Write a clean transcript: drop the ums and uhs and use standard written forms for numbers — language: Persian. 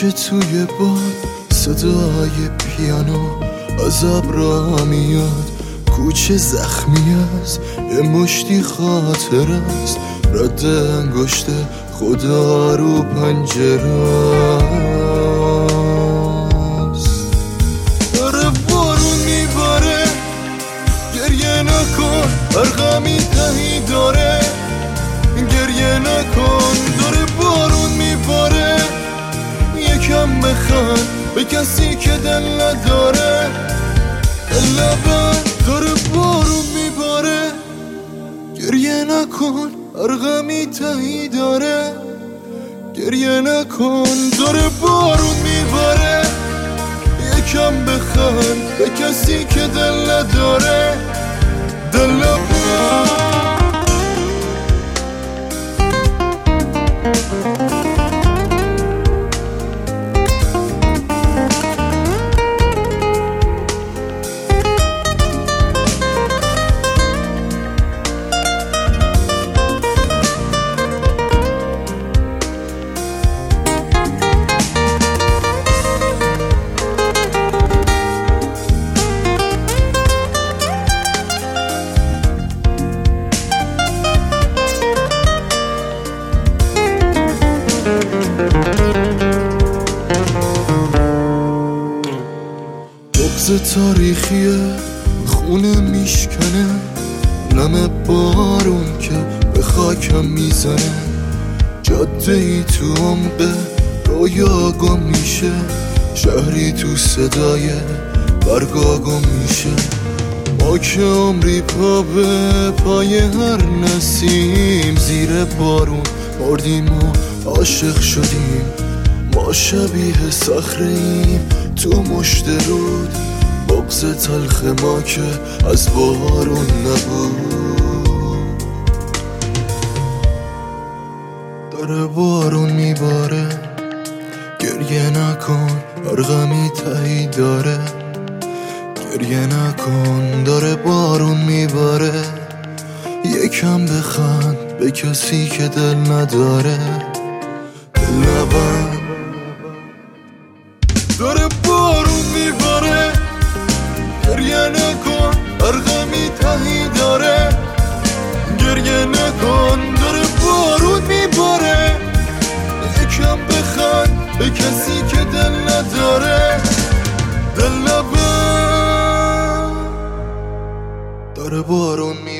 که توی باد صدای پیانو از ابرا میاد، کوچه زخمی است یه مشتی خاطر است، رد انگشت خدا رو پنجره است. داره بارون میباره گریه نکن، هر غمی تهی داره گریه نکن. داره بارون میباره یکم بخند به کسی که دل نداره، لبن داره بارون میباره گریه نکن، هر غمی تهی داره گریه نکن. داره بارون میباره یکم بخند به کسی که دل نداره، دل بغض تاریخیه خونه میشکنه، نم بارون که به خاکم میزنه، جاده ای تو عمق رویا گم میشه، شهری تو صدای برگا گم میشه. ما که عمری پا به پای هر نسیم زیر بارون مردیم و عاشق شدیم، ما شبیه صخره‌ایم تو مشت رود، بغض تلخ ما که از بارون نبود. داره بارون میباره گریه نکن، هر غمی تهی داره گریه نکن. داره بارون میباره یکم بخند به کسی که دل نداره، لبن داره بارون میباره گریه نکن، هر غمی تهی داره گریه نکن. داره بارون میباره یکم بخند به کسی که دل نداره، دل لبن داره بارون میباره.